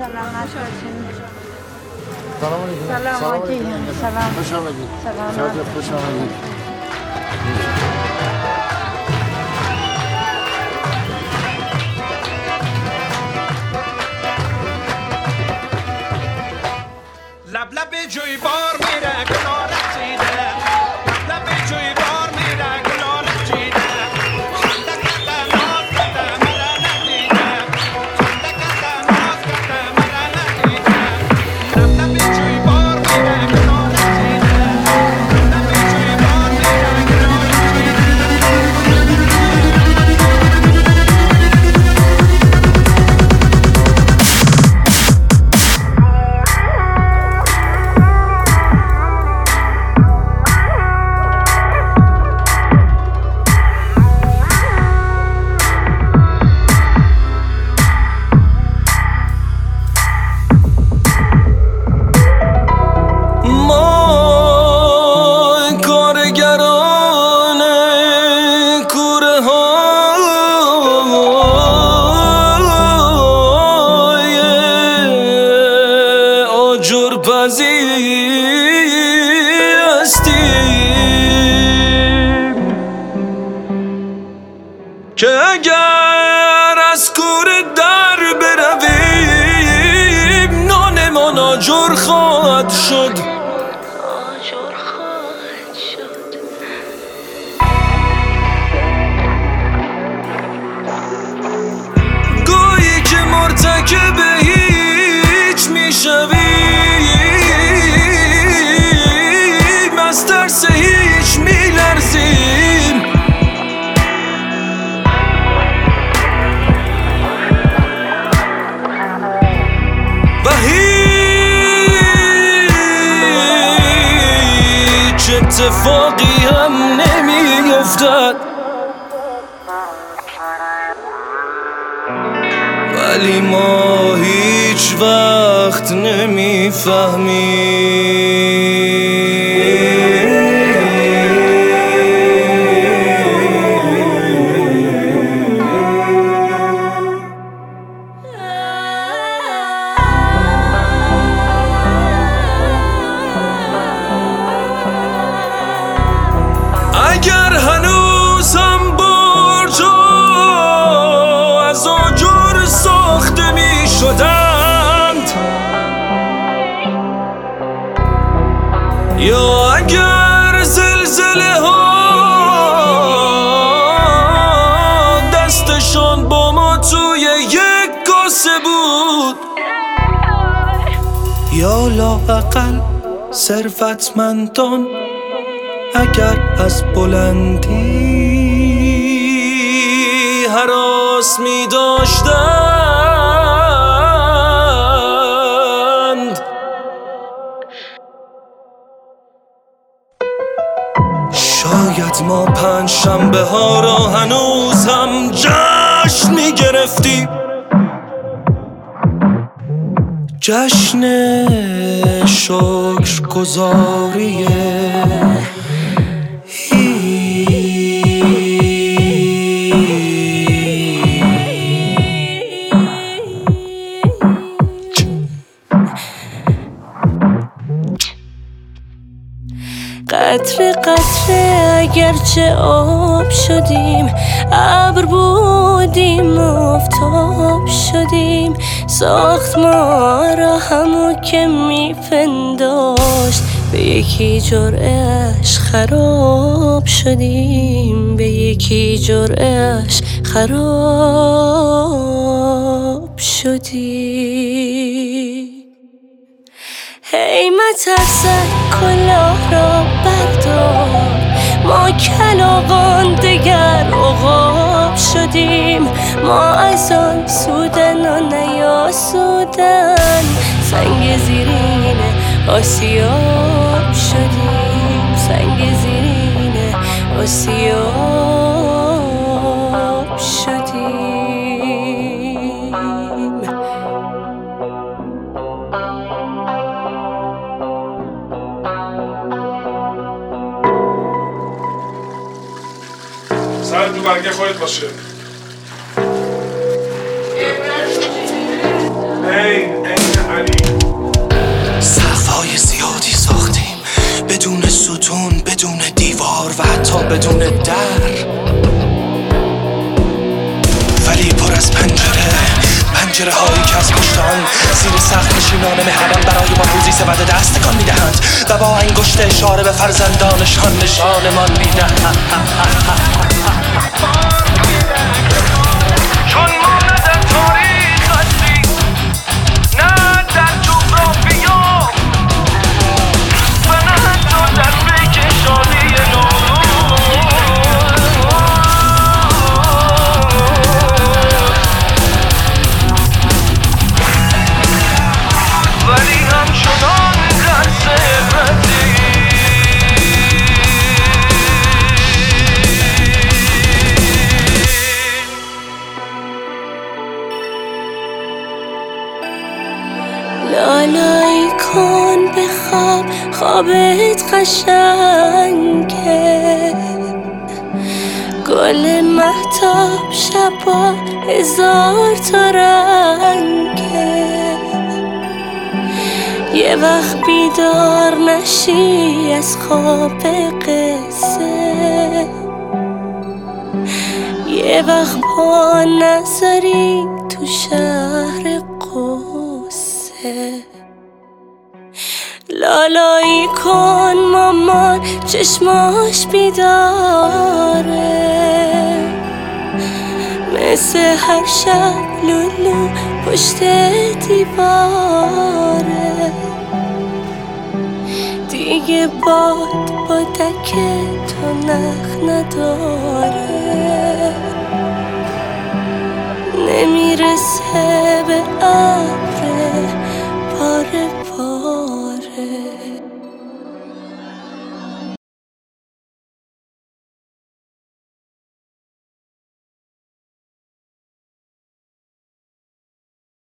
سلامت باشین. سلام علیکم. سلام علیکم. سلام. خوش آمدید. سلام. خوش آمدید. لب لب جوی بار میره گلال چیده، لب لب جوی بار میره گلال چیده، خنده کرده ناز کرده مرا ندیده، خنده کرده ناز کرده مرا ندیده، لب لب جوی بار میره گلال چیده، لب لب جوی بار میره گلال که اگر از کوره در برویم نانمان آجر خواهد شد. گویی که مرتکب هیچ میشویم، از ترس هیچ میلرزیم، و هیچ اتفاقی هم نمیافتد، ولی ما هیچ وقت نمیفهمیم. اگر هنوزم برجا از آجر ساخته می شدند، یا اگر زلزله ها دستشان با ما توی یک کاسه بود، یا لااقل ثروتمندان اگر از بلندی هراس می داشتند، شاید ما پنجشنبه ها را هنوز هم جشن می گرفتیم، جشن شکرگزاری قطره قطره اگرچه آب شدیم، ابر بودیم آفتاب شدیم، ساخت ما را همو که میپنداشت، به یکی جرعه‌اش خراب شدیم، به یکی جرعه‌اش خراب شدیم. هی مترسک کلاه را بردار، ما کلاغان دگر عقاب شدیم، ما از آن سودن و نیاسودن، سنگ زیرین آسیاب شدیم، سنگ زیرین آسیاب شدیم. سرت تو برگه خودت باشه. این حتی بدون در، ولی پر از پنجره هایی که از پشتان زیر سقف نشینان مهربان برای ما روزی سبد دست تکان میدهند و با انگشت اشاره به فرزندانشان نشانمان میدهند. چون ما نه در تاریخ هستی نه در جغرافیا و نه حتی در بکشانی نو، ولی همچنان در ثروتی لالایی کن به خواب، خوابت قشنگه، گل مهتاب شبا 1000 تا رنگه. یه وقت بیدار نشی از خواب قصه، یه وقت پا نذاری تو شهر قصه. لالایی کن مامان چشماش بیداره، مثل هر شب لولو پشت دیواره. دیگه باد با دک تو نخ نداره، نمیرسه به